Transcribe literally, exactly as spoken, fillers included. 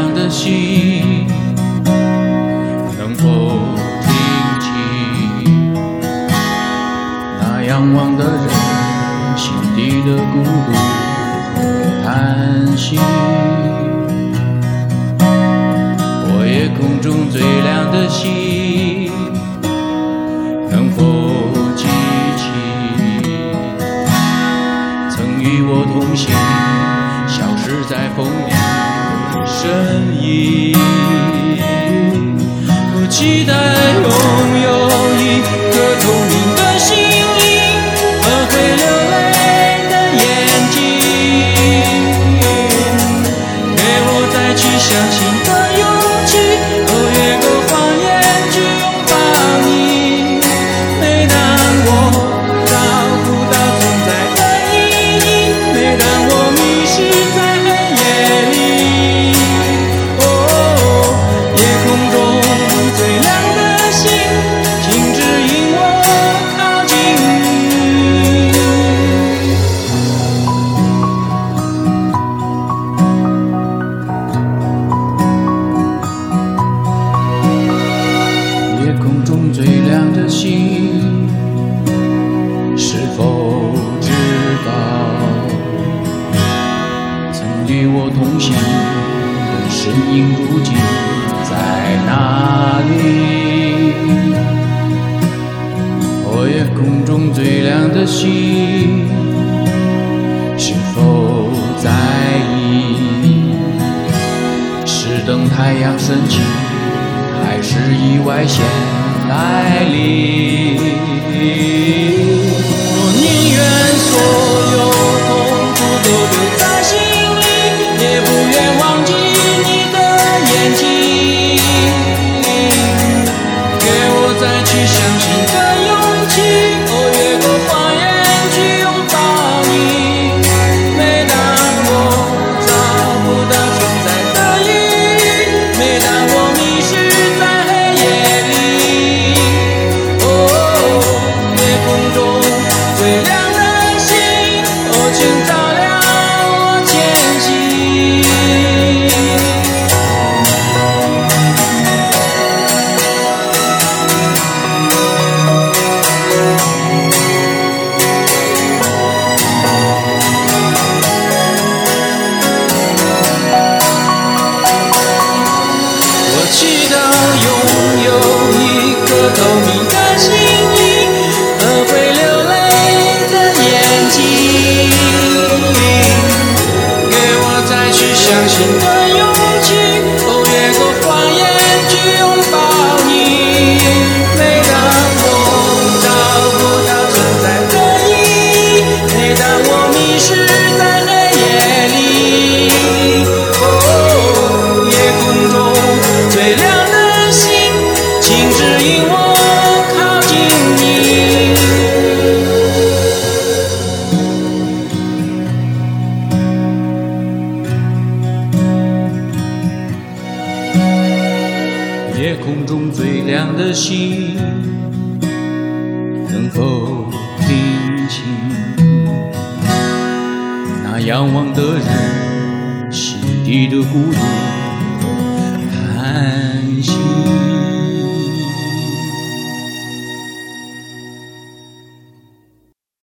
亮的心，能否听清那仰望的人心底的孤独和叹息？我夜空中最亮的星，能否记起曾与我同行消失在风里的身影？我期待拥有一颗透明的心灵和会流泪的眼睛，给我再去相信的勇气，哦，越过谎言去拥抱你。每当我找不到存在的意义，每当我迷失在黑夜里，哦，夜空中最亮的星，请指引我靠近你。夜空中最亮的星，是否知道曾与我同行的身影如今在哪里？哦，夜空中最亮的星，是否在意是等太阳升起，还是意外先来临？我宁愿所有痛苦都留在心里，也不愿忘记你的眼睛，给我再去相信的勇气，哦，越过谎言去拥抱你。每当我找不到存在的意义，每当我迷失在黑夜里，哦，夜空中最亮的星，哦，请照亮我前行。我祈祷拥有一颗透明的心灵和会流泪的眼睛，给我再去相信的勇气，哦，越过谎言去拥抱你。每当我找不到存在的意义，每当我迷失在黑夜里，哦，夜空中最亮的星，请指引我靠近你。夜空中最亮的星，能否听清那仰望的人心底的孤独